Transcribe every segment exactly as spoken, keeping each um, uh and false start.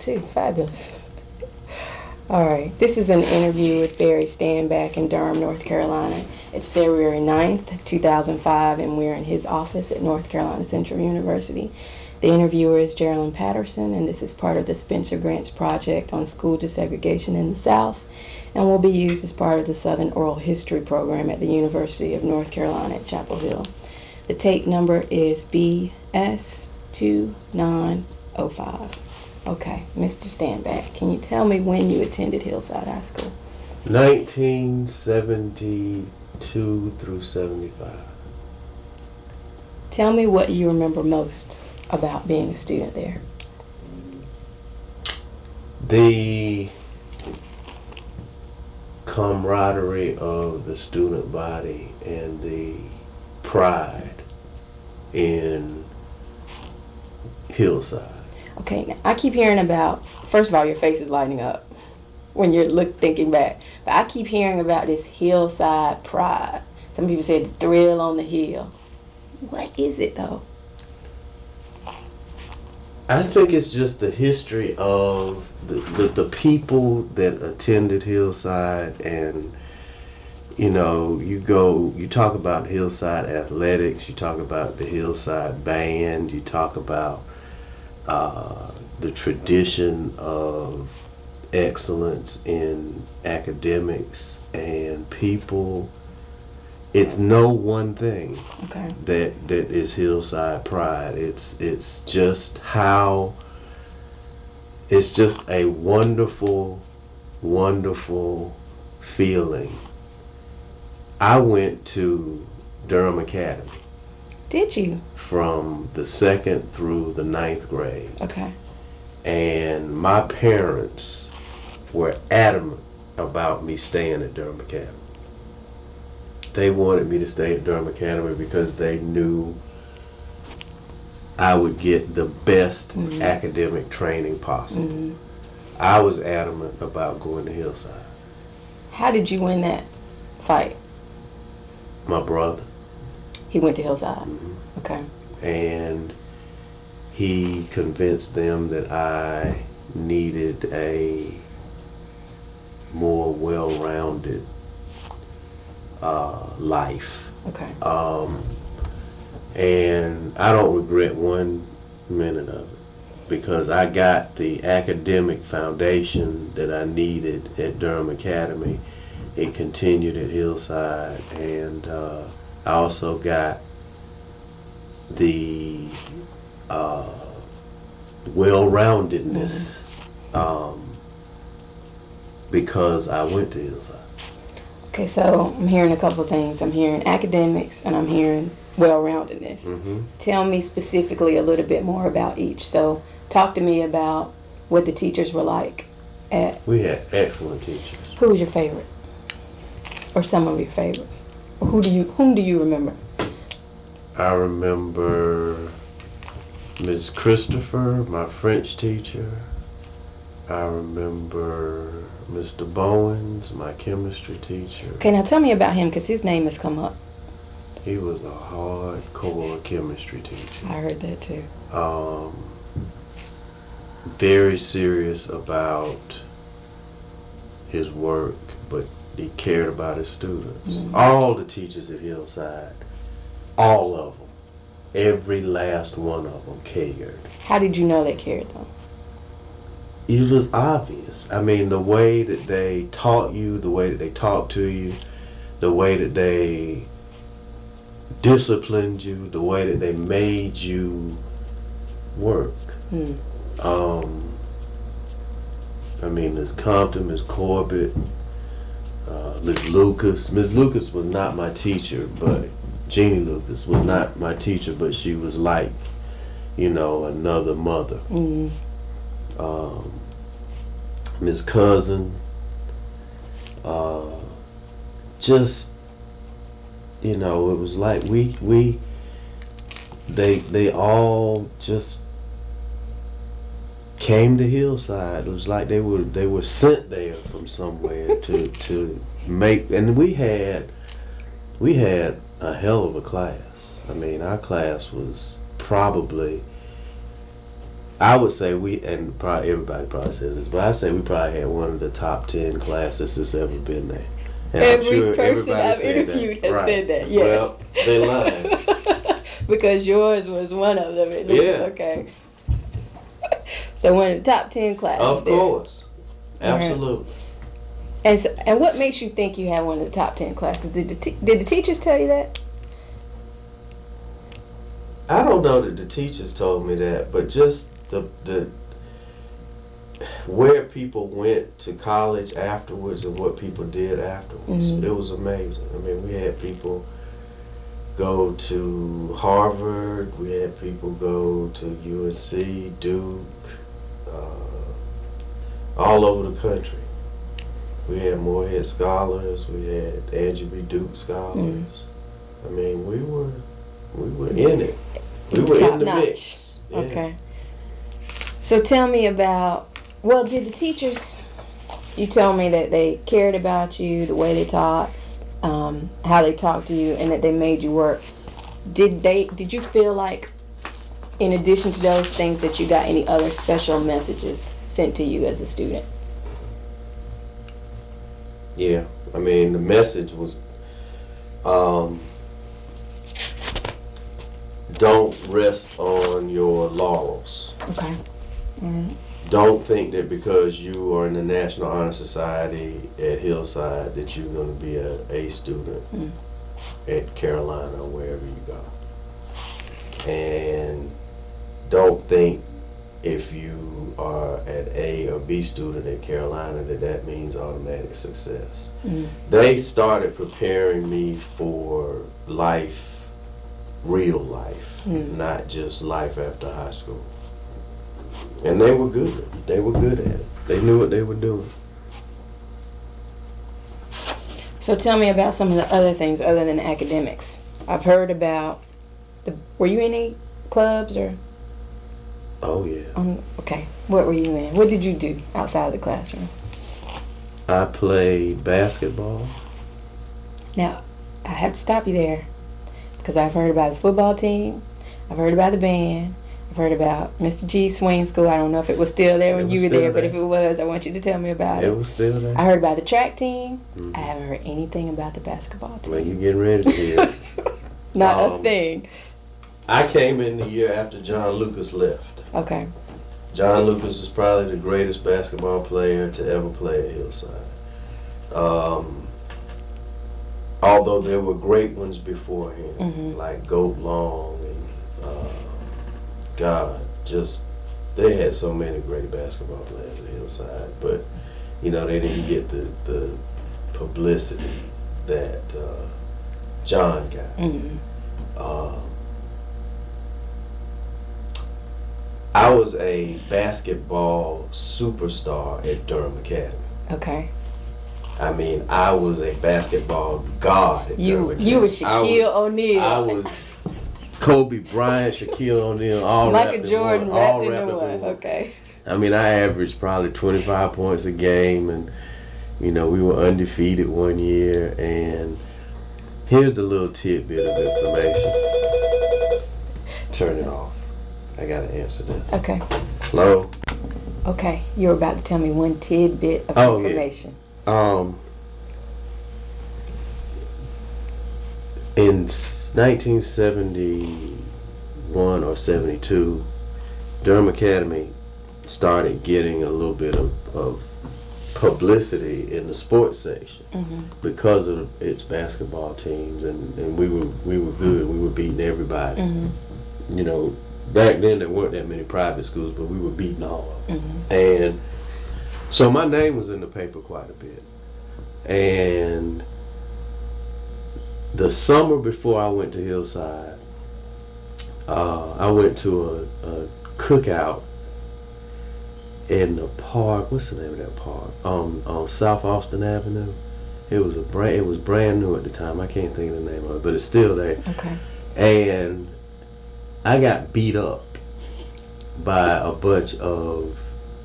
too. Fabulous. All right. This is an interview with Barry Stanback in Durham, North Carolina. It's February ninth, two thousand five, and we're in his office at North Carolina Central University. The interviewer is Geraldine Patterson, and this is part of the Spencer Grants Project on School Desegregation in the South, and will be used as part of the Southern Oral History Program at the University of North Carolina at Chapel Hill. The tape number is B S two nine oh five. Okay, Mister Stanback, can you tell me when you attended Hillside High School? nineteen seventy-two through seventy-five. Tell me what you remember most about being a student there. The camaraderie of the student body and the pride in Hillside. Okay, now I keep hearing about, first of all, your face is lighting up when you're look thinking back, but I keep hearing about this Hillside pride. Some people say the thrill on the hill. What is it though? I think it's just the history of the, the, the people that attended Hillside, and you know, you go, you talk about Hillside athletics, you talk about the Hillside band, you talk about uh, the tradition of excellence in academics, and people, it's no one thing Okay. that that is Hillside pride. It's it's just how, it's just a wonderful, wonderful feeling. I went to Durham Academy Did you? from the second through the ninth grade, Okay. and my parents were adamant about me staying at Durham Academy. They wanted me to stay at Durham Academy because they knew I would get the best Mhm. academic training possible. hmm I was adamant about going to Hillside. How did you win that fight? My brother, He went to Hillside. mhm, Okay. and he convinced them that I needed a more well-rounded uh, life. Okay. Um, and I don't regret one minute of it, because I got the academic foundation that I needed at Durham Academy. It continued at Hillside, and uh, I also got the uh, well-roundedness um, because I went to Hillside. Okay, so I'm hearing a couple of things. I'm hearing academics and I'm hearing well-roundedness. Mm-hmm. Tell me specifically a little bit more about each. So talk to me about what the teachers were like at. We had excellent teachers. Who was your favorite? Or some of your favorites? Or who do you whom do you remember? I remember Miz Christopher, my French teacher. I remember Mister Bowens, my chemistry teacher. Okay, now tell me about him because his name has come up. He was a hardcore chemistry teacher. I heard that too. Um, very serious about his work, but he cared about his students. Mhm. All the teachers at Hillside, all of them, every last one of them cared. How did you know they cared though? It was obvious. I mean, the way that they taught you, the way that they talked to you, the way that they disciplined you, the way that they made you work. Hmm. Um, I mean, Miz Compton, Miz Corbett, uh, Miz Lucas. Miz Lucas was not my teacher, but Jeannie Lucas was not my teacher, but she was like, you know, another mother. Mm. Um, Miss Cousin, uh, just, you know, it was like we we they they all just came to Hillside. It was like they were they were sent there from somewhere to to make, and we had we had a hell of a class. I mean, our class was probably I would say we, and probably everybody probably says this, but I say we probably had one of the top ten classes that's ever been there. And Every I'm sure person I've said interviewed that. has Right. said that. Yes. Well, they lying. Because yours was one of them. At least. Yeah. Okay. So one of the top ten classes. Of there. course. Absolutely. And so, and what makes you think you had one of the top ten classes? Did the te- did the teachers tell you that? I don't know that the teachers told me that, but just the the where people went to college afterwards and what people did afterwards, Mhm. it was amazing. I mean, we had people go to Harvard, we had people go to U N C, Duke, uh, all over the country. We had Morehead scholars, we had Andrew B. Duke scholars. Mm. I mean, we were we were in it. We were Top in the notch. mix. Yeah. Okay. So tell me about. Well, did the teachers? You told me that they cared about you, the way they taught, um, how they talked to you, and that they made you work. Did they? Did you feel like, in addition to those things, that you got any other special messages sent to you as a student? Yeah, I mean the message was, um, don't rest on your laurels. Okay. Mm-hmm. Don't think that because you are in the National Honor Society at Hillside that you're going to be a A student Mm. at Carolina or wherever you go. And don't think if you are an A or B student at Carolina that that means automatic success. Mm. They started preparing me for life, real life, Mm. not just life after high school. And they were good. They were good at it. They knew what they were doing. So tell me about some of the other things other than academics. I've heard about the. Were you in any clubs or? Oh yeah. Um, okay. What were you in? What did you do outside of the classroom? I played basketball. Now, I have to stop you there because I've heard about the football team. I've heard about the band. I've heard about Mister G Swing School. I don't know if it was still there when It you was were still there, but there. if it was, I want you to tell me about it. It was still there. I heard about the track team. Mhm. I haven't heard anything about the basketball team. Well, you getting ready to hear. Not a Um, thing. I came in the year after John Lucas left. Okay. John Lucas is probably the greatest basketball player to ever play at Hillside. Um, although there were great ones before him, Mhm. like Goat Long and uh, God, just they had so many great basketball players at Hillside, but you know they didn't get the the publicity that uh, John got. Mm-hmm. Um, I was a basketball superstar at Durham Academy. Okay. I mean, I was a basketball god at You Durham Academy. you were I Shaquille was, O'Neal. I was Kobe Bryant, Shaquille O'Neal, all Michael wrapped in Jordan one, all wrapped into wrapped in one. one. Okay. I mean, I averaged probably twenty-five points a game, and you know, we were undefeated one year. And here's a little tidbit of information. Turn it off. I gotta answer this. Okay. Hello. Okay. You're about to tell me one tidbit of Oh, yeah. information. Um, in nineteen seventy-one or seventy-two, Durham Academy started getting a little bit of, of publicity in the sports section Mm-hmm. because of its basketball teams, and, and we were we were good. We were beating everybody. Mm-hmm. You know, back then there weren't that many private schools, but we were beating all of them. Mm-hmm. And so my name was in the paper quite a bit. And the summer before I went to Hillside, uh, I went to a, a cookout in the park. What's the name of that park? On on South Austin Avenue. It was a brand. It was brand new at the time. I can't think of the name of it, but it's still there. Okay. And I got beat up by a bunch of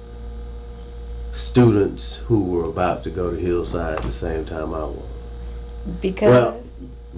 students who were about to go to Hillside at the same time I was. Because. Well,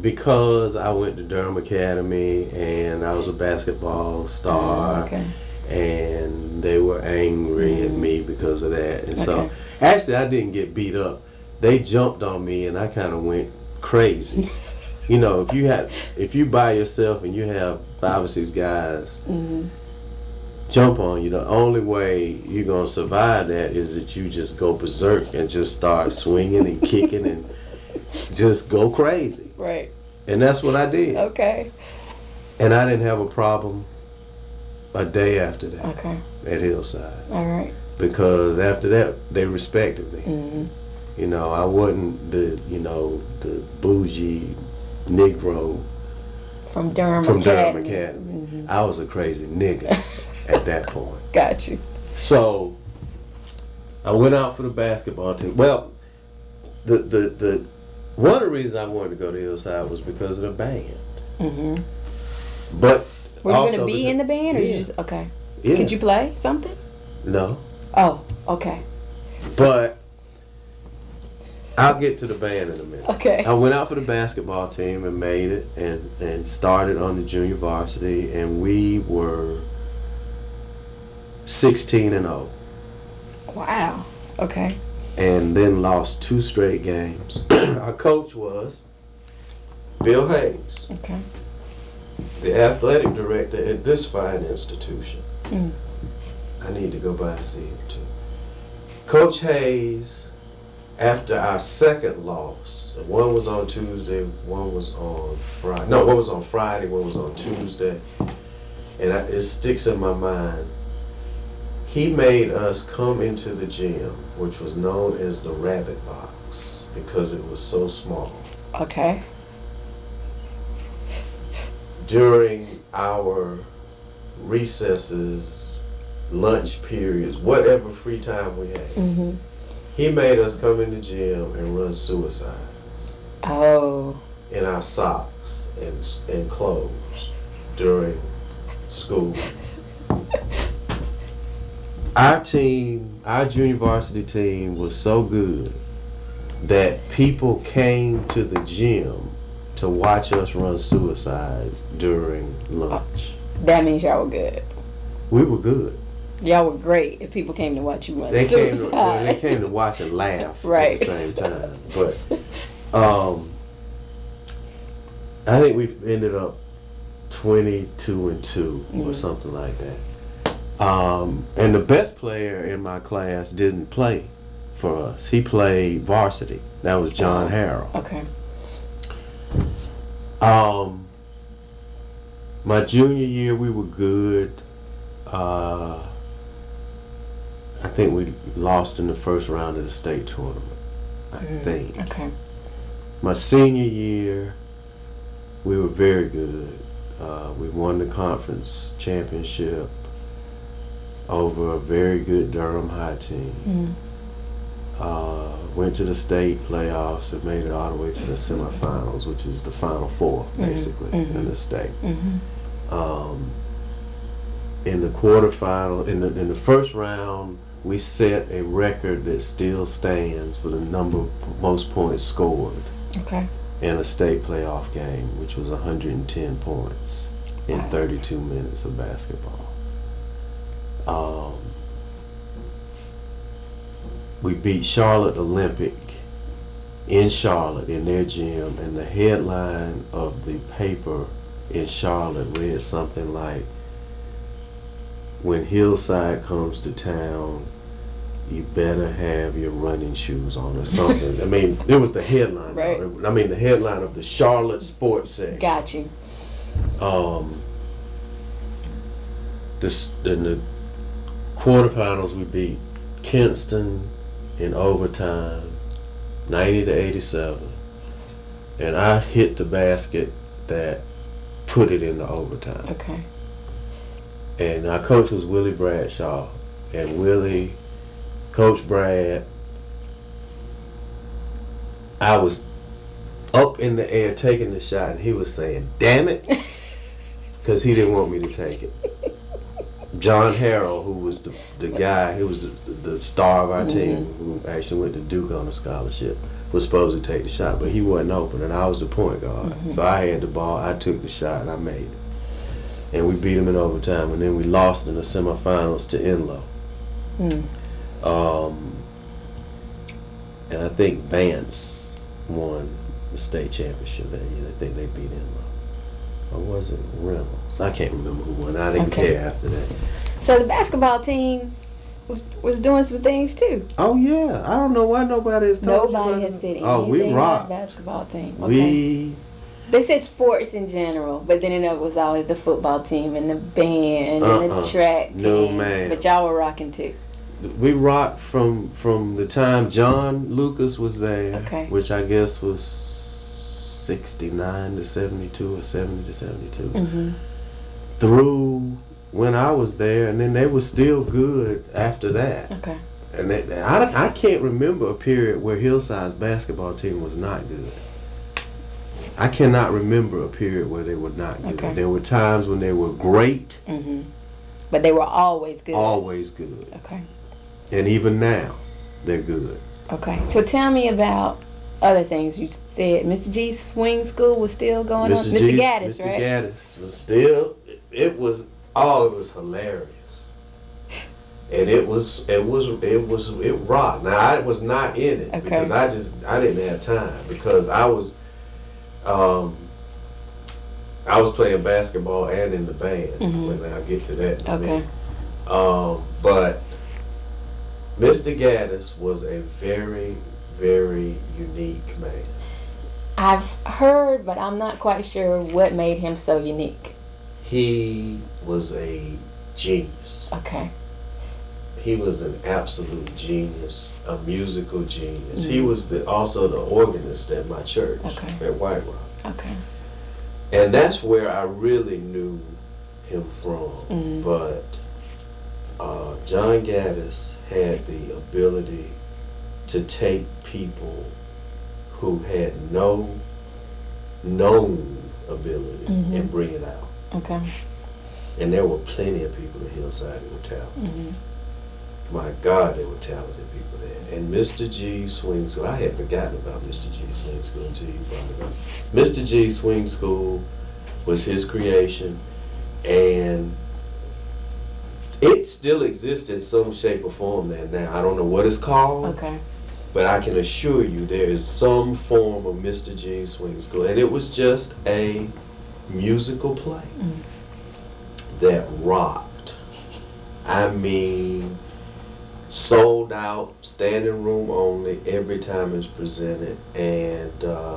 because I went to Durham Academy and I was a basketball star, Oh, okay. and they were angry Mm. at me because of that. And Okay. so, actually, I didn't get beat up. They jumped on me, and I kind of went crazy. You know, if you had, if you by yourself and you have five or six guys Mm-hmm. jump on you, the only way you're gonna survive that is that you just go berserk and just start swinging and kicking and just go crazy. Right. And that's what I did. Okay. And I didn't have a problem a day after that Okay. at Hillside, All right. because after that they respected me. Mm-hmm. You know, I wasn't the, you know, the bougie Negro From Durham from Durham Academy. Academy. Mm-hmm. I was a crazy nigga at that point. Got you. So I went out for the basketball team. Well, the the, the one of the reasons I wanted to go to Hillside was because of the band. Mm-hmm. But Were you also going to be because- in the band, or yeah. you just okay? Yeah. Could you play something? No, Oh, okay. but I'll get to the band in a minute. Okay. I went out for the basketball team and made it, and and started on the junior varsity, and we were sixteen and oh. Wow. Okay. And then lost two straight games. Our coach was Bill Hayes, Okay. the athletic director at this fine institution. Mm. I need to go by and see him too. Coach Hayes, after our second loss, one was on Tuesday, one was on Friday. No, one was on Friday, one was on Tuesday. And I, it sticks in my mind. He made us come into the gym, which was known as the Rabbit Box, because it was so small. Okay. During our recesses, lunch periods, whatever free time we had, Mm-hmm. he made us come in the gym and run suicides Oh. in our socks and, and clothes during school. Our team, our junior varsity team was so good that people came to the gym to watch us run suicides during lunch. That means y'all were good. We were good. Y'all were great if people came to watch you run They came, to, suicides. well, they came to watch and laugh Right. at the same time. But um, I think we ended up twenty-two and two or Mhm. something like that. Um, and the best player in my class didn't play for us. He played varsity. That was John Oh. Harrell. Okay. Um, my junior year, we were good. Uh, I think we lost in the first round of the state tournament. I Mm, think. Okay. My senior year, we were very good. Uh, we won the conference championship over a very good Durham High team. Mm. Uh, went to the state playoffs and made it all the way to the semifinals, which is the final four, Mhm, basically, mhm. in the state. Mm-hmm. Um, in the quarterfinal, in the in the first round, we set a record that still stands for the number of most points scored Okay. in a state playoff game, which was one hundred ten points in Wow. thirty-two minutes of basketball. Um, we beat Charlotte Olympic in Charlotte in their gym, and the headline of the paper in Charlotte read something like, "When Hillside comes to town, you better have your running shoes on," or something. I mean, it was the headline. Right. I mean, the headline of the Charlotte Sports section. Got you. Um, this in the quarterfinals, we beat Kinston in overtime, ninety to eighty-seven, and I hit the basket that put it into overtime. Okay. And our coach was Willie Bradshaw, and Willie, Coach Brad, I was up in the air taking the shot, and he was saying, "Damn it," because he didn't want me to take it. John Harrell, who was the, the guy, he was the, the star of our team, who actually went to Duke on a scholarship, was supposed to take the shot, but he wasn't open, and I was the point guard. Mhm. So I had the ball, I took the shot, and I made it. and we beat them in overtime, and then we lost in the semifinals to Enloe. Mm. Um, and I think Vance won the state championship that year. I think they beat Enloe. Or was it Reynolds? I can't remember who won. I didn't Okay. care after that. So the basketball team was was doing some things too. Oh yeah, I don't know why nobody has told you Nobody about has it. said anything Oh, we about rock. basketball team. Okay. We They said sports in general, but then it was always the football team and the band and Uh-uh. the track team. No, ma'am. But y'all were rocking too. we rocked from from the time John Lucas was there, Okay. which I guess was sixty-nine to seventy-two or seventy to seventy-two, Mm-hmm. through when I was there, and then they were still good after that. Okay. And they, I, I can't remember a period where Hillside's basketball team was not good. I cannot remember a period where they were not good. Okay. There were times when they were great, Mm-hmm. But they were always good. always good. Okay. And even now, they're good. Okay. So tell me about other things. You said Mister G's swing school was still going on. Mister G's- Gaddis, Mister right? Gaddis was still, it was, oh, it was hilarious. And it was, it was, it was, it rocked. Now, I was not in it Okay. because I just, I didn't have time because I was, um, I was playing basketball and in the band. Mhm. But I'll get to that in a Okay. minute. Um, but Mister Gaddis was a very, very unique man. I've heard, but I'm not quite sure what made him so unique. He was a genius. Okay. He was an absolute genius, a musical genius. Mhm. He was the, also the organist at my church, Okay. at White Rock. Okay. And that's where I really knew him from. Mhm. But uh, John Gaddis had the ability to take people who had no known ability Mhm. and bring it out. Okay. And there were plenty of people at Hillside that were talented. Mm-hmm. My God, there were talented people there. And Mister G Swing School, I had forgotten about Mister G Swing School until you brought it up. Mister G Swing School was his creation, and it still exists in some shape or form there now. I don't know what it's called, Okay. but I can assure you there is some form of Mister G Swing School. And it was just a musical play Mm. that rocked. I mean, sold out, standing room only every time it's presented. And uh,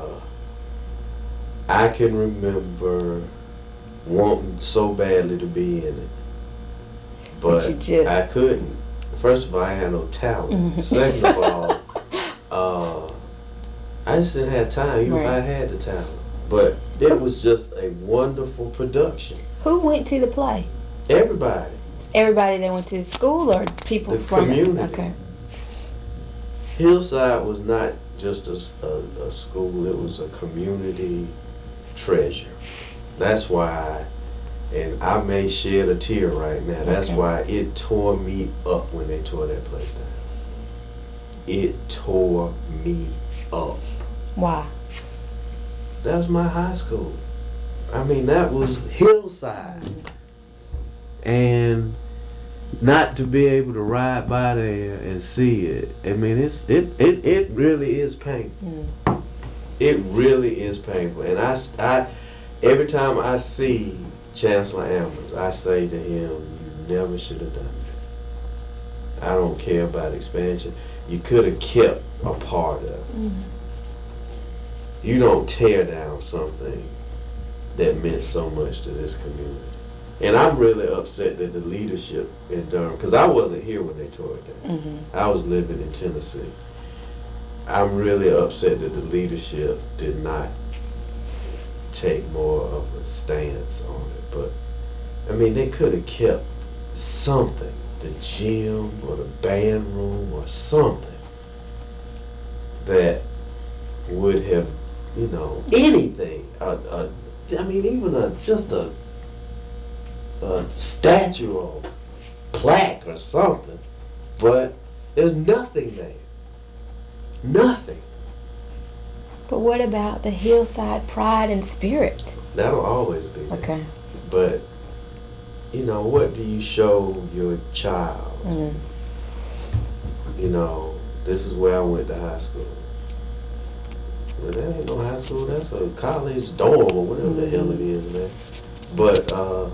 I can remember wanting so badly to be in it. But But you just- I couldn't. First of all, I had no talent. Mhm. Second of all, uh, I just didn't have time, even if I Right. had the talent. But it was just a wonderful production. Who went to the play? Everybody. Everybody that went to school or people The from community. Okay. Hillside was not just a, a, a school, it was a community treasure. That's why, and I may shed a tear right now, that's Okay. why it tore me up when they tore that place down. It tore me up. Why? That was my high school. I mean, that was Hillside. And not to be able to ride by there and see it, I mean, it's it, it, it really is painful. Mm. It really is painful. And I, s- I- every time I see Chancellor Ambrose, I say to him, you never should have done that. I don't care about expansion. You could have kept a part of it. Mm. You don't tear down something that meant so much to this community. And I'm really upset that the leadership in Durham, because I wasn't here when they tore it down. Mm-hmm. I was living in Tennessee. I'm really upset that the leadership did not take more of a stance on it. But, I mean, they could have kept something, the gym or the band room or something that would have, you know, anything. A, a, I mean, even a just a, a statue or plaque or something. But there's nothing there. Nothing. But what about the Hillside pride and spirit? That'll always be there. Okay. But you know, what do you show your child? Mm. You know, this is where I went to high school. Well, that ain't no high school, that's a college dorm or whatever mm. the hell it is, man. But, uh,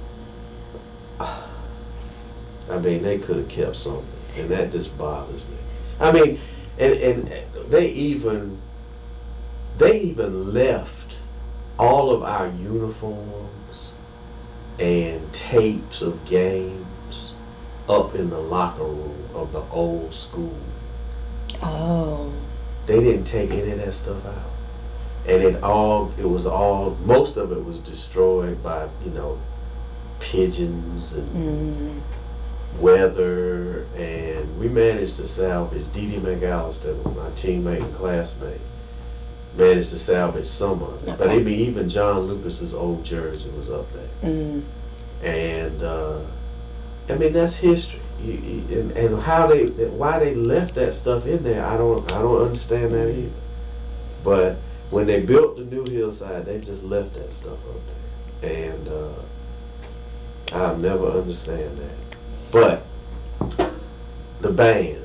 I mean, they could have kept something, and that just bothers me. I mean, and, and they even, they even left all of our uniforms and tapes of games up in the locker room of the old school. Oh. They didn't take any of that stuff out. And it all, it was all, most of it was destroyed by, you know, pigeons and mm. weather. And we managed to salvage, Dee Dee McAllister, my teammate and classmate, managed to salvage some of it. Okay. But I mean, even John Lucas's old jersey was up there. Mm. And, uh, I mean, that's history. You, you, and, and how they, why they left that stuff in there, I don't, I don't understand that either. But when they built the new hillside, they just left that stuff up there, and uh, I'll never understand that. But the band,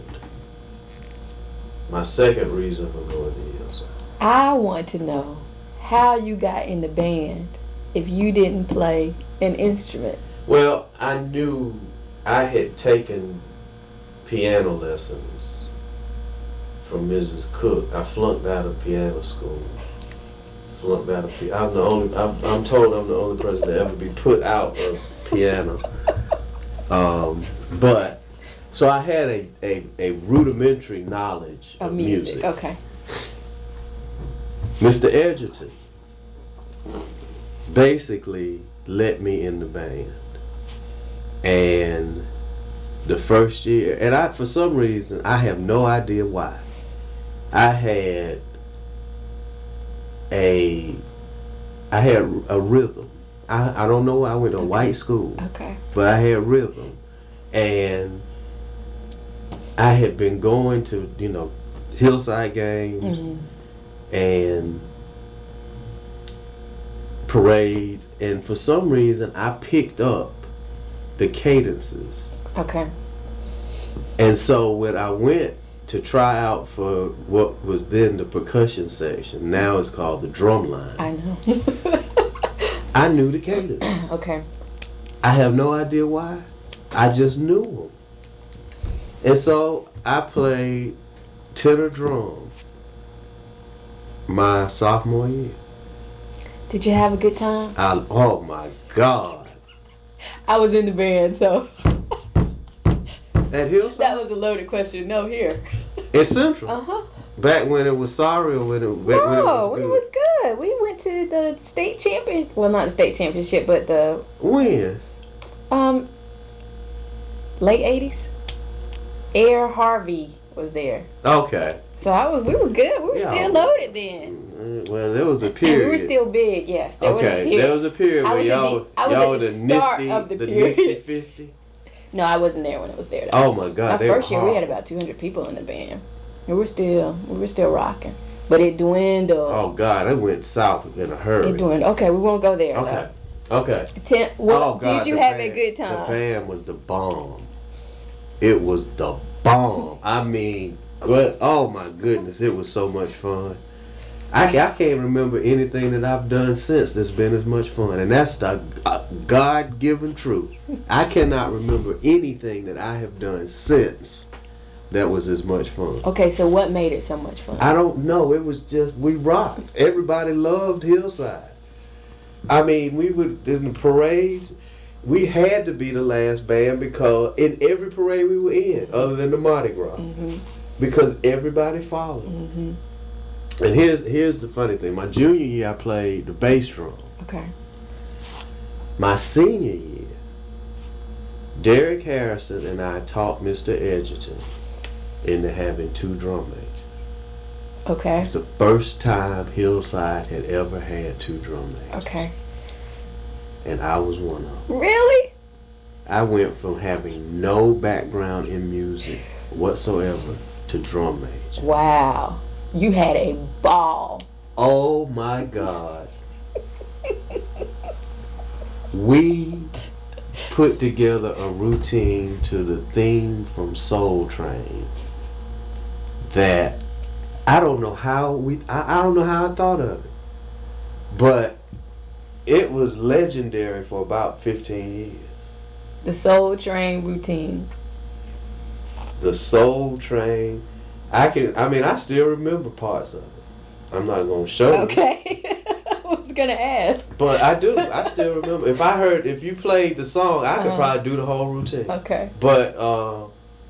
my second reason for going to hillside. I want to know how you got in the band if you didn't play an instrument. Well, I knew. I had taken piano lessons from Missus Cook. I flunked out of piano school. Flunked out of piano. I'm the only. I'm, I'm told I'm the only person to ever be put out of piano. Um, but so I had a, a, a rudimentary knowledge of, of music. music. Okay. Mister Edgerton basically let me in the band. And the first year, and I, for some reason, I have no idea why, I had a, I had a rhythm. I, I don't know, I went to okay. white school, okay. but I had rhythm. And I had been going to, you know, hillside games mm-hmm. and parades, and for some reason, I picked up the cadences. Okay. And so when I went to try out for what was then the percussion section, now it's called the drum line. I know. I knew the cadences. Okay. I have no idea why. I just knew them. And so I played tenor drum my sophomore year. Did you have a good time? I, oh my God. I was in the band, so. At Hillside? That was a loaded question. No, here. At Central? Uh-huh. Back when it was sorry or when it, no, when it was good? it was good. We went to the state champion. Well, not the state championship, but the. When? Um. Late eighties. Air Harvey was there. Okay. So I was. We were good. We were yeah, still loaded then. Well, there was a period. And we were still big. Yes, there okay, was a period. there was a period where y'all, the, I was y'all at the, the start nifty, of the, the period. nifty fifty. No, I wasn't there when it was there. Though. Oh my God! My they first were year, hard. we had about two hundred people in the band. We were still, we were still rocking, but it dwindled. Oh God, it went south in a hurry. It dwindled. Okay, we won't go there. Okay, though. okay. Ten, well, oh God, did you the have band, a good time? The band was the bomb. It was the bomb. I mean, good. Oh my goodness, it was so much fun. I, I can't remember anything that I've done since that's been as much fun, and that's the uh, God-given truth. I cannot remember anything that I have done since that was as much fun. Okay, so what made it so much fun? I don't know. It was just, we rocked. Everybody loved Hillside. I mean, we would, in the parades, we had to be the last band because in every parade we were in, other than the Mardi Gras, mm-hmm. because everybody followed. Mm-hmm. And here's here's the funny thing. My junior year, I played the bass drum. Okay. My senior year, Derek Harrison and I taught Mister Edgerton into having two drum majors. Okay. It's the first time Hillside had ever had two drum majors. Okay. And I was one of them. Really? I went from having no background in music whatsoever to drum major. Wow. You had a ball. Oh my God. We put together a routine to the theme from Soul Train that I don't know how we I, I don't know how I thought of it. But it was legendary for about fifteen years. The Soul Train routine. The Soul Train. I can I mean I still remember parts of it. I'm not gonna show you. Okay. I was gonna ask. But I do. I still remember. If I heard if you played the song, I could Uh-huh. probably do the whole routine. Okay. But uh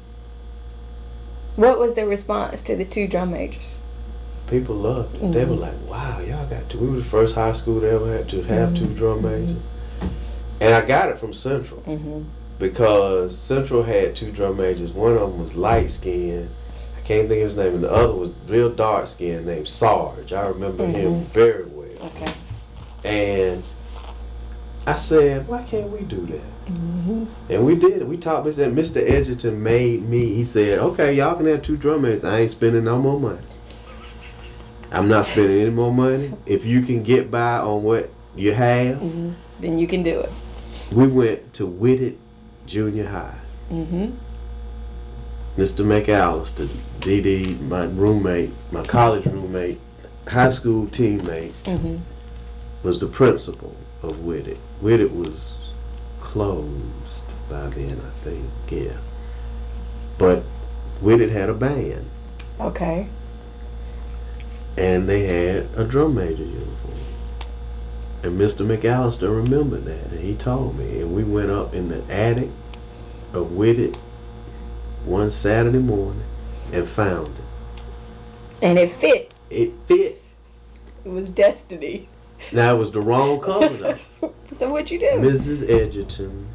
What was the response to the two drum majors? people loved it. They were Mhm. like, wow, y'all got two. We were the first high school to ever have to have two Mhm. drum majors. And I got it from Central Mm-hmm. because Central had two drum majors. One of them was light skinned. I can't think of his name. And the other was real dark skinned named Sarge. I remember him Mhm. very well. Okay. And I said, why can't we do that? Mm-hmm. And we did it. We taught this. And Mister Edgerton made me, he said, okay, y'all can have two drum majors. I ain't spending no more money. I'm not spending any more money. If you can get by on what you have, Mm-hmm. Then you can do it. we went to Whitted Junior High. Mm-hmm. Mister McAllister, D D, my roommate, my college roommate, high school teammate, Mm-hmm. was the principal of Whitted. Whitted was closed by then, I think, yeah. But Whitted had a band, Okay. and they had a drum major uniform. And Mister McAllister remembered that, and he told me, and we went up in the attic of Whitted one Saturday morning and found it. And it fit. It fit. It was destiny. Now it was the wrong color though. So what'd you do? Missus Edgerton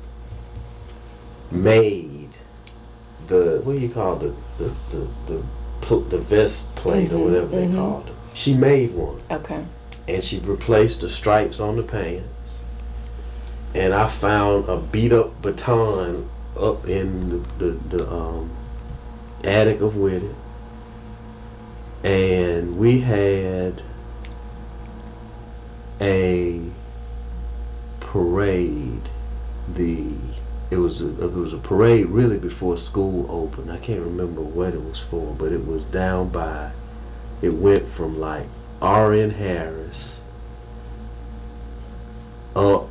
made the what do you call the the the the, pl- the vest plate Mhm, or whatever they mhm. called it. She made one, Okay. and she replaced the stripes on the pants. And I found a beat up baton up in the the, the um, attic of Whitted, and we had a parade. The it was a, it was a parade really before school opened. I can't remember what it was for, but it was down by. It went from like R N Harris up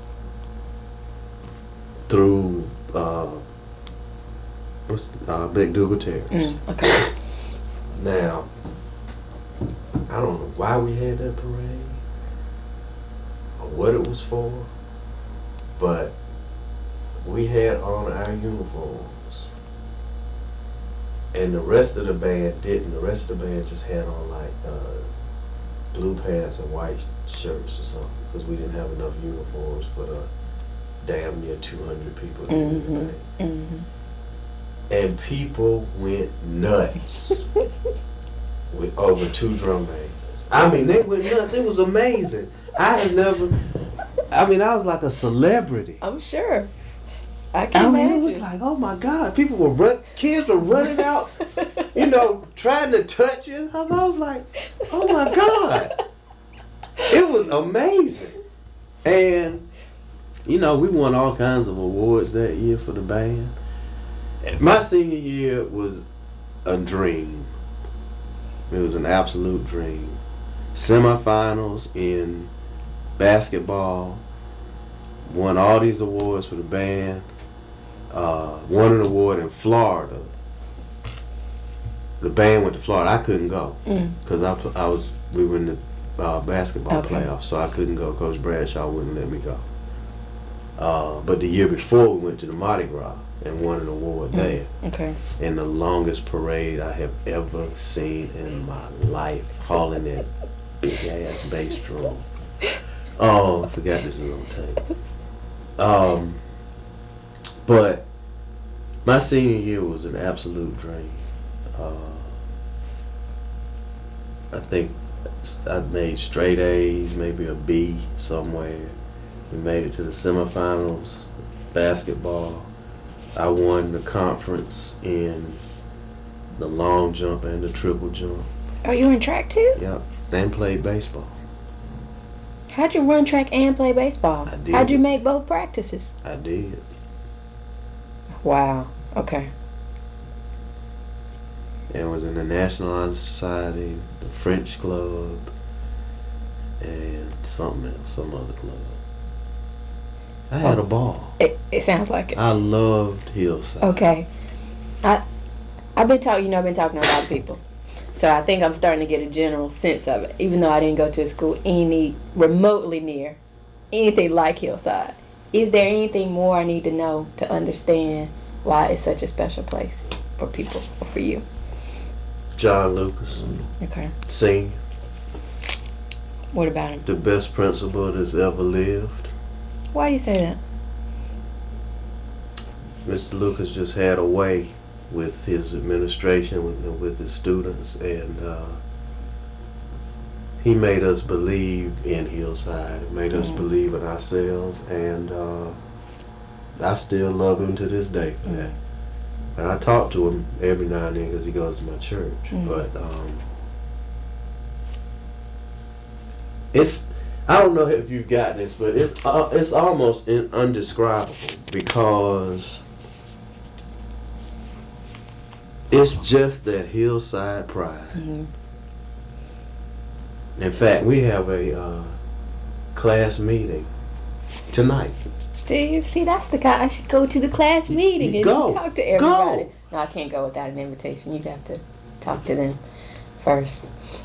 through uh, what's uh, McDougal Terrace. Mm, okay. Now, I don't know why we had that parade or what it was for, but we had on our uniforms, and the rest of the band didn't. The rest of the band just had on like uh, blue pants and white shirts or something, because we didn't have enough uniforms for the damn near two hundred people that Mm-hmm. did the band. Mm-hmm. And people went nuts with over two drum majors. I mean, they went nuts. It was amazing. I had never. I mean, I was like a celebrity. I'm sure. I can I mean, imagine. it was like, oh my God, people were run, kids were running out, you know, trying to touch you. I was like, oh my God, it was amazing. And you know, we won all kinds of awards that year for the band. My senior year was a dream. It was an absolute dream. Semifinals in basketball. Won all these awards for the band. Uh, won an award in Florida. The band went to Florida. I couldn't go Mm. because I, pl- I was we were in the uh, basketball Okay. playoffs, so I couldn't go. Coach Bradshaw wouldn't let me go. Uh, but the year before, we went to the Mardi Gras and won an award Mm. there. Okay. In the longest parade I have ever seen in my life, hauling that big ass bass drum. Oh, I forgot this is on tape. Um, but my senior year was an absolute dream. Uh, I think I made straight A's, maybe a B somewhere. We made it to the semifinals, basketball. I won the conference in the long jump and the triple jump. Oh, you were in track too? Yep, and played baseball. How'd you run track and play baseball? I did. How'd you make both practices? I did. Wow. Okay. And was in the National Honor Society, the French Club, and something else, some other club. I had Oh. a ball. It, it sounds like it. I loved Hillside. Okay. I I've been talking. You know, I've been talking to a lot of people, so I think I'm starting to get a general sense of it. Even though I didn't go to a school any remotely near anything like Hillside, is there anything more I need to know to understand why it's such a special place for people or for you? John Lucas, Okay. senior, What about him? the best principal that's ever lived. Why do you say that? Mister Lucas just had a way with his administration, with, with his students, and uh, he made us believe in Hillside, made us Mm. believe in ourselves, and uh, I still love him to this day for Mm. that. And I talk to him every now and then because he goes to my church, Mm. but um, it's, I don't know if you've gotten this, but it's uh, it's almost in, undescribable because it's just that Hillside pride. Mm-hmm. In fact, we have a uh, class meeting tonight. Do you see? That's the guy. I should go to the class meeting and Go. talk to everybody. Go. No, I can't go without an invitation. You'd have to talk to them first.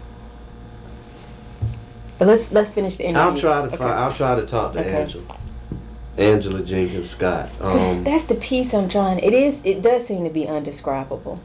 But let's let's finish the interview. I'll try to Okay. find, I'll try to talk to Okay. Angela, Angela Jenkins Scott. Um, That's the piece I'm trying. It is. It does seem to be undescribable.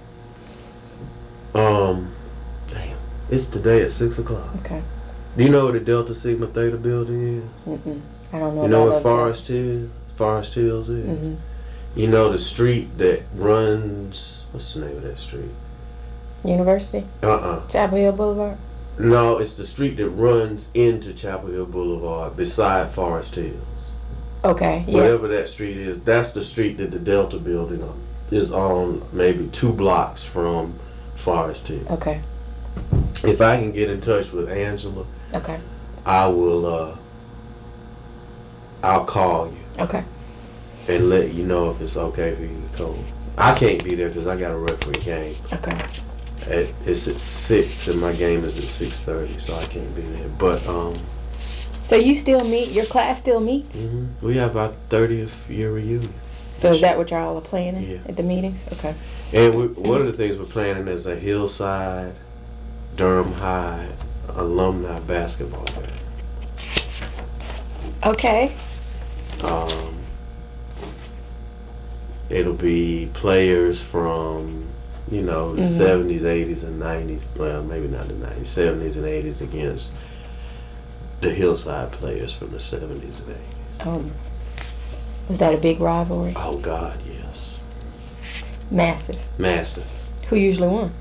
um, damn, it's today at six o'clock. Okay. Do you know where the Delta Sigma Theta building is? Mm-mm. I don't know. You know about what those Forest Hills, Forest Hills is? Mm-hmm. You know the street that runs. What's the name of that street? University, Uh uh Chapel Hill Boulevard. No, it's the street that runs into Chapel Hill Boulevard beside Forest Hills. Okay. Yes. Whatever that street is, that's the street that the Delta building on, is on, maybe two blocks from Forest Hill. Okay. If I can get in touch with Angela, Okay. I will, uh, I'll call you Okay. and let you know if it's okay for you to come. I can't be there because I got a referee game. Okay. At, it's at six and my game is at six thirty, so I can't be there. But um, So you still meet? Your class still meets? mhm, we have our thirtieth year reunion. So is that what y'all are planning Yeah. at the meetings? Okay. And we, one of the things we're planning is a Hillside, Durham High alumni basketball game. Okay. Um, it'll be players from, you know, the Mhm. seventies, eighties, and nineties. Well, maybe not the nineties, seventies and eighties against the Hillside players from the seventies and eighties. Um, was that a big rivalry? Oh, God, yes. Massive. Massive. Who usually won?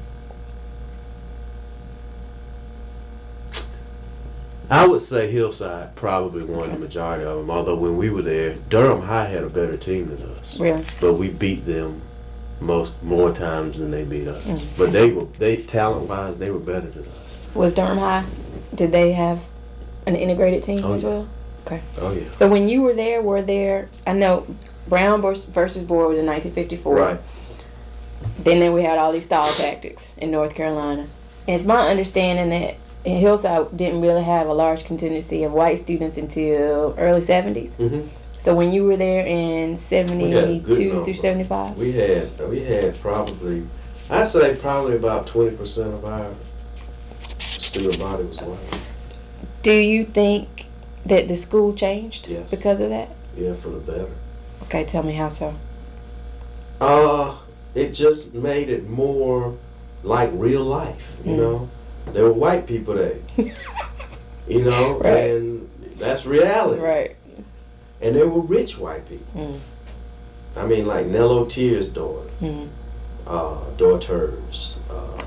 I would say Hillside probably won Okay. the majority of them, although when we were there, Durham High had a better team than us. Really? But we beat them most more times than they beat us. Mm. But they were, they talent-wise, they were better than us. Was Durham High? Did they have an integrated team Oh, as yeah. well? Okay. Oh, yeah. So when you were there, were there? I know Brown vers- versus Board was in nineteen fifty-four. Right. Then then we had all these stall tactics in North Carolina. And it's my understanding that Hillside didn't really have a large contingency of white students until early seventies. Mm-hmm. So when you were there in We had a good seventy-two number. through seventy-five? We had, we had probably, I'd say probably about twenty percent of our student body was white. Do you think that the school changed Yes. because of that? Yeah, for the better. Okay, tell me how so. Uh, it just made it more like real life, you Mm. know? There were white people there, you know? Right. And that's reality. Right. And there were rich white people. Mm. I mean, like Nello Tier's daughter, Mm. uh, daughters, uh,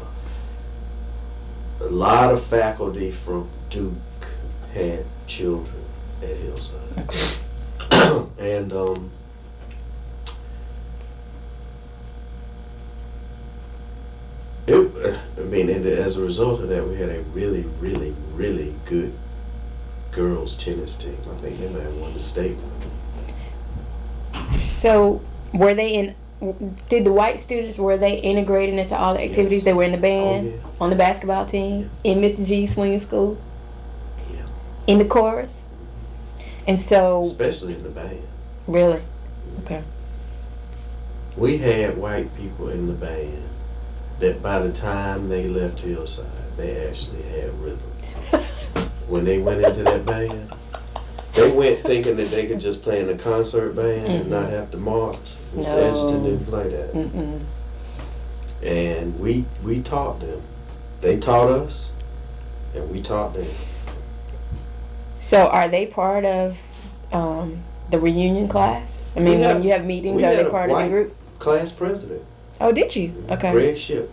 a lot of faculty from Duke had children at Hillside. Okay. And, um, it, I mean, and as a result of that, we had a really, really, really good girls tennis team. I think they might have won the state. So Were they in? Did the white students, were they integrated into all the activities? Yes. They were in the band, Oh, yeah. on the basketball team, in Mister G swinging school, Yeah. in the chorus, and so Especially in the band. really, okay. We had white people in the band that by the time they left Hillside, they actually had rhythm. When they went into that band, they went thinking that they could just play in a concert band Mhm. and not have to march. Mister No. Edgerton didn't play that. Mm-mm. And we we taught them. They taught us, and we taught them. So are they part of um, the reunion class? I mean, We had- when you have meetings, we are had they a part of the white group? Class president, Oh, did you? Okay. Greg Ship.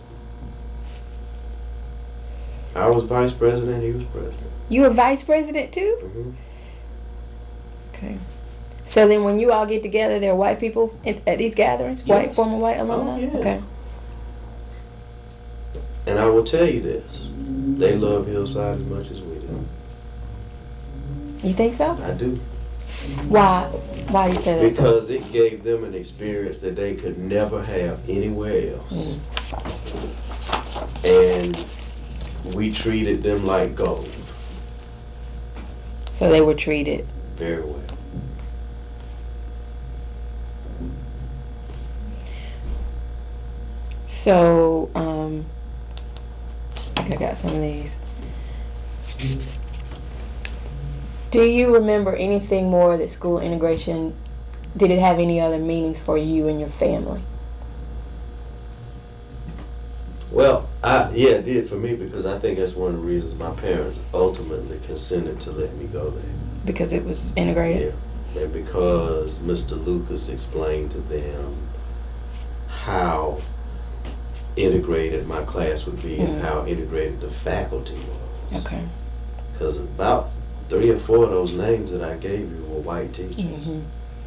I was vice president. He was president. You were vice president too? hmm Okay. So then when you all get together, there are white people at, at these gatherings? White, Yes. former white alumni? Oh, yeah. Okay. And I will tell you this: they love Hillside as much as we do. You think so? I do. Why? Why do you say that? Because it gave them an experience that they could never have anywhere else. And we treated them like gold. So they were treated. Very well. So, um, I think I got some of these. Do you remember anything more that school integration, did it have any other meanings for you and your family? Well, I yeah, it did for me because I think that's one of the reasons my parents ultimately consented to let me go there. Because it was integrated? Yeah. And because Mister Lucas explained to them how integrated my class would be and Mm. how integrated the faculty was. Okay. Because about three or four of those names that I gave you were white teachers. hmm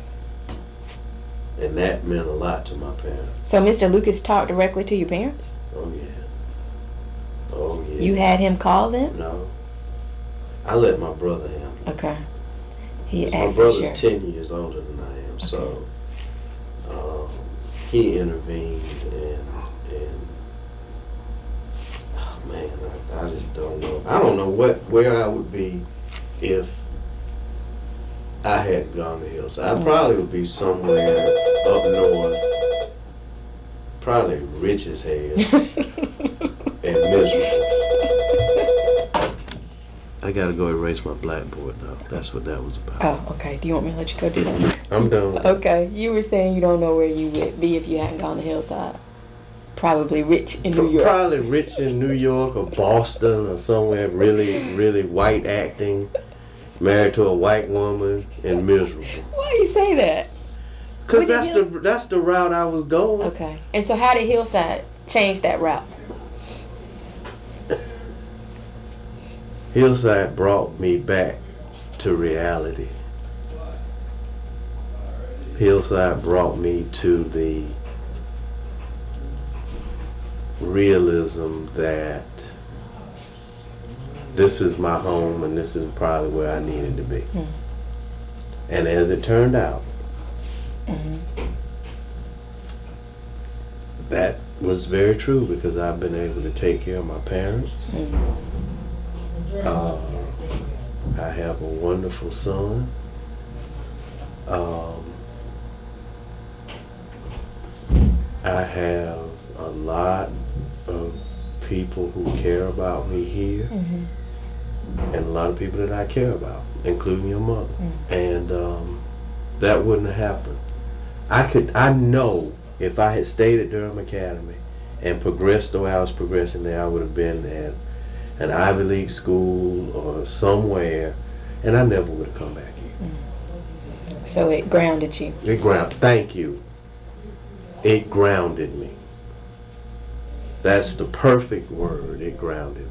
And that meant a lot to my parents. So Mister Lucas talked directly to your parents? Oh, yeah. Oh, yeah. You had him call them? No. I let my brother handle it. Okay. He 'Cause my acted brother's sure. ten years older than I am, so um, he intervened and, and oh man, I, I just don't know. I don't know what where I would be if I hadn't gone to Hillside. I probably would be somewhere up north, probably rich as hell and miserable. I gotta go erase my blackboard though. That's what that was about. Oh, okay. Do you want me to let you go do that? I'm done. Okay. You were saying you don't know where you would be if you hadn't gone to Hillside. Probably rich in New York. Probably rich in New York or Boston or somewhere really, really white acting, married to a white woman and miserable. Why do you say that? Cause What did that's Hills- the that's the route I was going. Okay. And so how did Hillside change that route? Hillside brought me back to reality. Hillside brought me to the realism that this is my home and this is probably where I needed to be. Hmm. And as it turned out, hmm that was very true because I've been able to take care of my parents. hmm Uh, I have a wonderful son. Um, I have a lot of people who care about me here, hmm and a lot of people that I care about, including your mother. Mm. And um, that wouldn't have happened. I could, I know if I had stayed at Durham Academy and progressed the way I was progressing there, I would have been at an Ivy League school or somewhere, and I never would have come back here. So it grounded you. It ground. Thank you. It grounded me. That's the perfect word. It grounded me.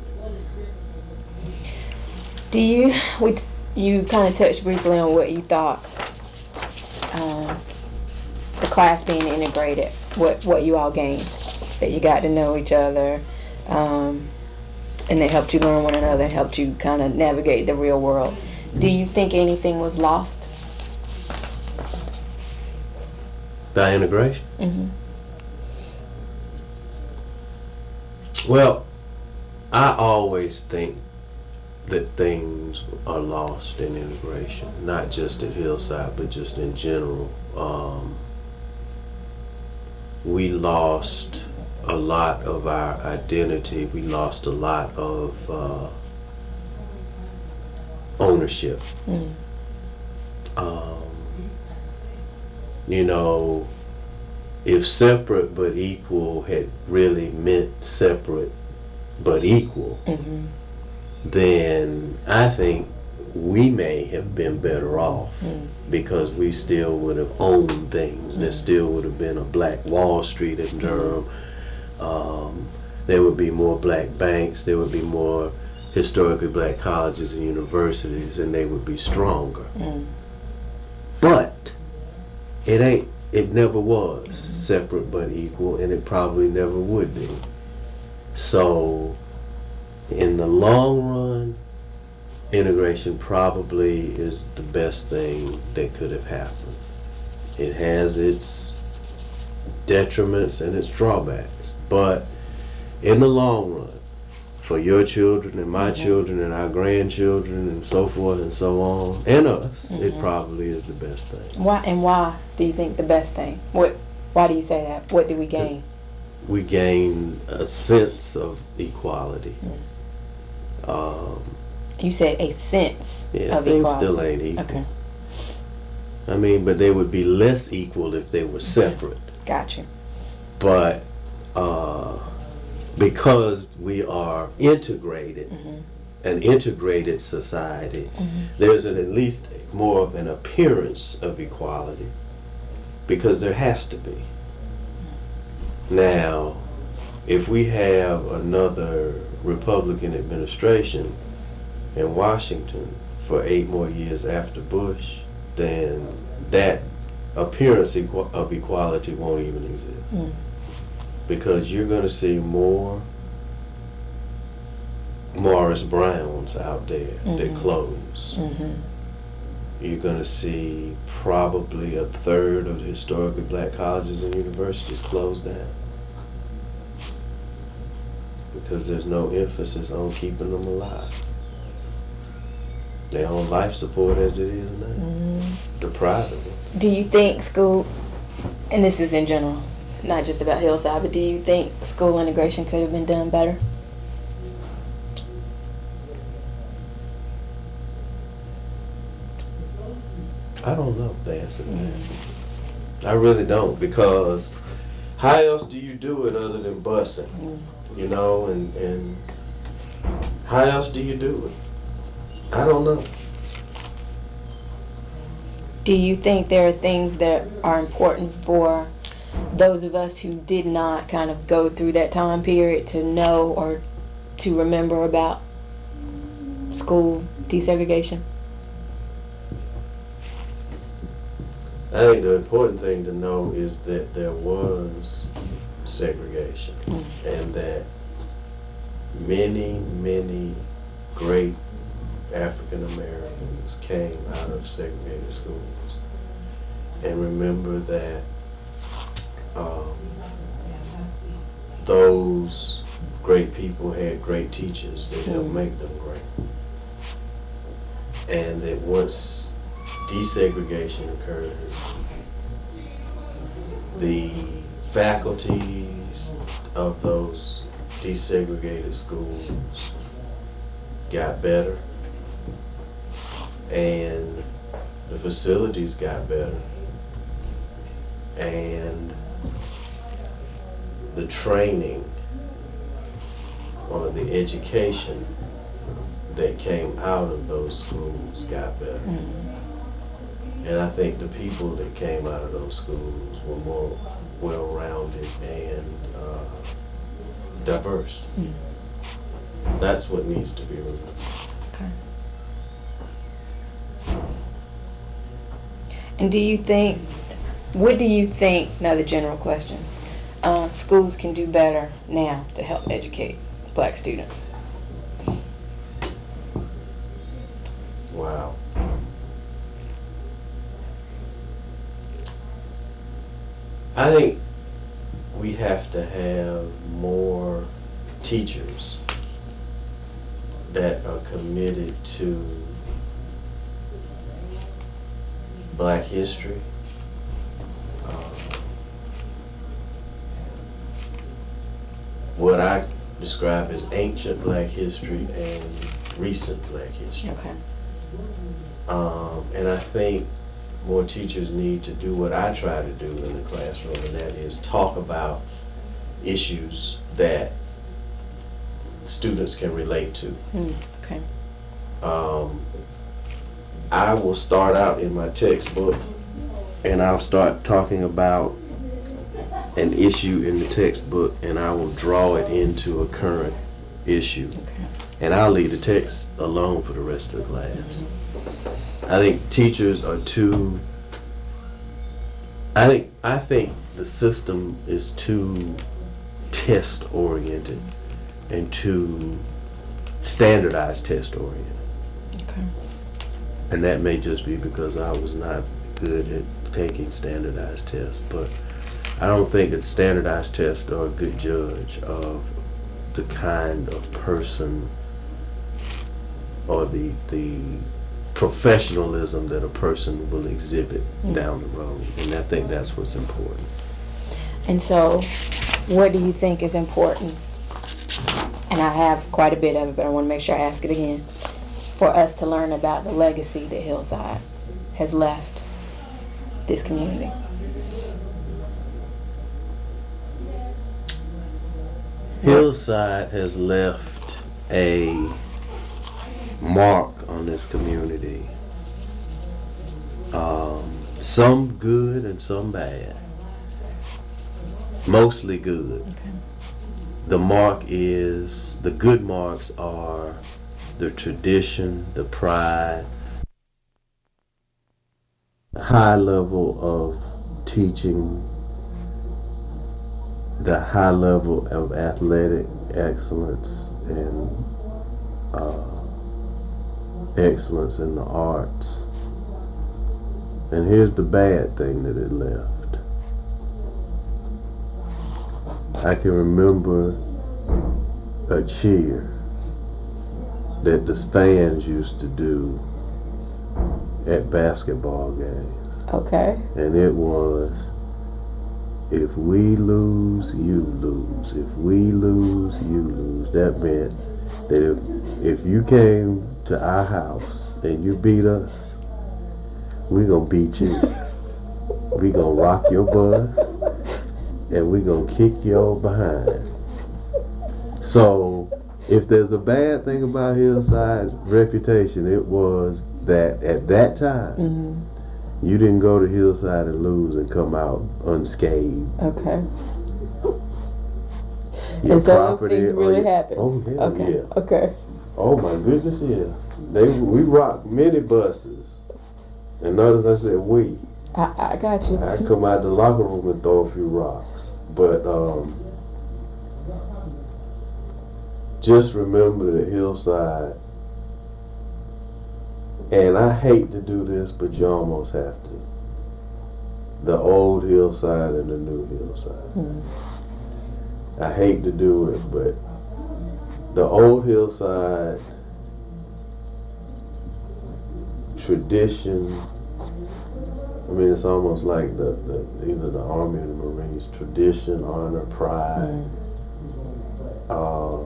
Do you, we, t- you kind of touched briefly on what you thought, um, the class being integrated, what, what you all gained, that you got to know each other, um, and that helped you learn one another, helped you kind of navigate the real world. Do you think anything was lost? By integration? Mm-hmm. Well, I always think that things are lost in integration, not just at Hillside, but just in general. Um, we lost a lot of our identity. We lost a lot of uh, ownership. Mm. Um, you know, if separate but equal had really meant separate but equal, Mm-hmm. then I think we may have been better off, Mm. because we still would have owned things. There still would have been a black Wall Street in Durham. Um, there would be more black banks. There would be more historically black colleges and universities, and they would be stronger. Mm. But it ain't. It never was separate but equal, and it probably never would be. So, in the long run, integration probably is the best thing that could have happened. It has its detriments and its drawbacks, but in the long run, for your children and my Mm-hmm. children and our grandchildren and so forth and so on, and us, it Mhm. probably is the best thing. Why and why do you think the best thing? What? Why do you say that? What did we gain? We gain a sense of equality. Um, You said a sense yeah, of things equality. still ain't equal. Okay, I mean, but they would be less equal if they were separate. got you. But uh, because we are integrated, Mm-hmm. an integrated society, Mm-hmm. there's an, at least more of an appearance of equality, because there has to be. Now, if we have another Republican administration in Washington for eight more years after Bush, then that appearance equ- of equality won't even exist. Mm. Because you're going to see more Morris Browns out there that Mhm. close. Mm-hmm. You're going to see probably a third of the historically black colleges and universities close down, because there's no emphasis on keeping them alive. They're on life support as it is now. Mm-hmm. The private one. Do you think school, and this is in general, not just about Hillside, but do you think school integration could have been done better? I don't know the answer to that. I really don't, because how else do you do it other than busing? Mm. You know, and, and how else do you do it? I don't know. Do you think there are things that are important for those of us who did not kind of go through that time period to know or to remember about school desegregation? I think the important thing to know is that there was segregation, Mm. and that many, many great African Americans came out of segregated schools. And remember that um, those great people had great teachers that helped Mm. make them great. And that once desegregation occurred, the faculties of those desegregated schools got better, and the facilities got better, and the training or the education that came out of those schools got better. Mm. And I think the people that came out of those schools were more well-rounded and uh, diverse. Mm. That's what needs to be remembered. Okay. And do you think, what do you think, another general question, uh, schools can do better now to help educate black students? Wow. I think we have to have more teachers that are committed to Black history. Um, what I describe as ancient Black history and recent Black history. Okay. Um, and I think more teachers need to do what I try to do in the classroom, and that is talk about issues that students can relate to. Mm, okay. Um, I will start out in my textbook and I'll start talking about an issue in the textbook and I will draw it into a current issue. Okay. And I'll leave the text alone for the rest of the class. Mm-hmm. I think teachers are too, I think, I think the system is too test oriented and too standardized test oriented. Okay. And that may just be because I was not good at taking standardized tests, but I don't think that standardized tests are a good judge of the kind of person or the the professionalism that a person will exhibit mm. down the road. And I think that's what's important. And so, what do you think is important? And I have quite a bit of it, but I want to make sure I ask it again. For us to learn about the legacy that Hillside has left this community. Hillside has left a mark on this community. Um, some good and some bad. Mostly good. Okay. The mark is, the good marks are the tradition, the pride, the high level of teaching, the high level of athletic excellence and uh, excellence in the arts. And here's the bad thing that it left. I can remember a cheer that the stands used to do at basketball games. Okay. And it was, if we lose, you lose. If we lose, you lose. That meant that if, if you came to our house and you beat us, we gonna beat you. We gonna rock your bus and we gonna kick your behind. So if there's a bad thing about Hillside's reputation, it was that at that time, mm-hmm. you didn't go to Hillside and lose and come out unscathed. Okay. Your and so those things really your, happen? Oh, yeah. Okay. Yeah. Okay. Oh, my goodness, yes. They, we rocked many buses. And notice I said we. I, I got you. I come out the locker room and throw a few rocks. But, um... just remember that Hillside, and I hate to do this, but you almost have to. The old Hillside and the new Hillside. Mm-hmm. I hate to do it, but the old Hillside tradition, I mean, it's almost like the, the either the Army or the Marines, tradition, honor, pride. Mm-hmm. uh,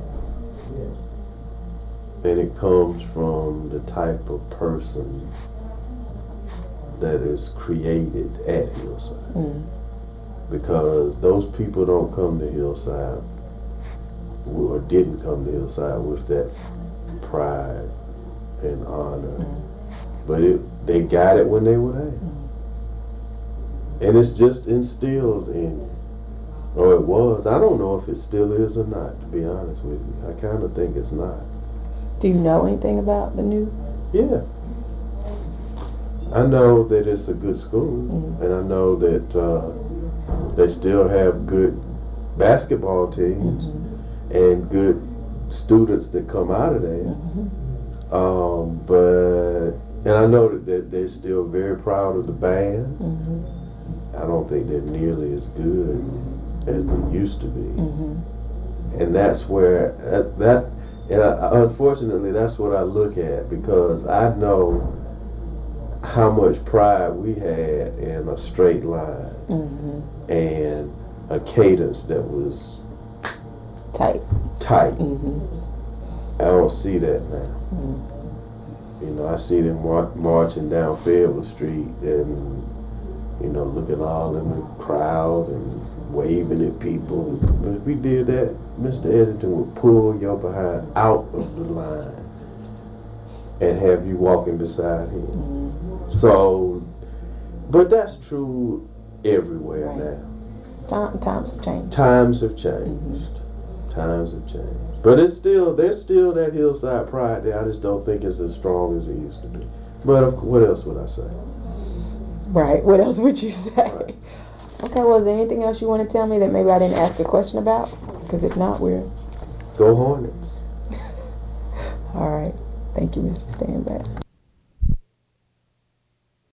And it comes from the type of person that is created at Hillside. Mm. Because those people don't come to Hillside, or didn't come to Hillside with that pride and honor. Mm. But it, they got it when they were there. Mm. And it's just instilled in you. Or it was. I don't know if it still is or not, to be honest with you. I kind of think it's not. Do you know anything about the new? Yeah. I know that it's a good school, mm-hmm. and I know that uh, they still have good basketball teams mm-hmm. and good students that come out of there. Mm-hmm. Um, but, and I know that, that they're still very proud of the band. Mm-hmm. I don't think they're nearly as good as they used to be. Mm-hmm. And that's where uh, that's and I, unfortunately that's what I look at, because I know how much pride we had in a straight line Mm-hmm. and a cadence that was Tight. tight. Mm-hmm. I don't see that now. Mm-hmm. You know, I see them mar- marching down Fayetteville Street and, you know, looking all in the crowd and waving at people. But if we did that, Mister Edgerton would pull your behind out of the line and have you walking beside him. Mm-hmm. So, but that's true everywhere Right. now. Time, times have changed. Times have changed. Mm-hmm. Times have changed. But it's still, there's still that hillside pride there. I just don't think it's as strong as it used to be. But of- what else would I say? Right. What else would you say? Right. Okay. Well, is there anything else you want to tell me that maybe I didn't ask a question about? Because if not, we're Go Hornets. all right. Thank you, Mister Stanback.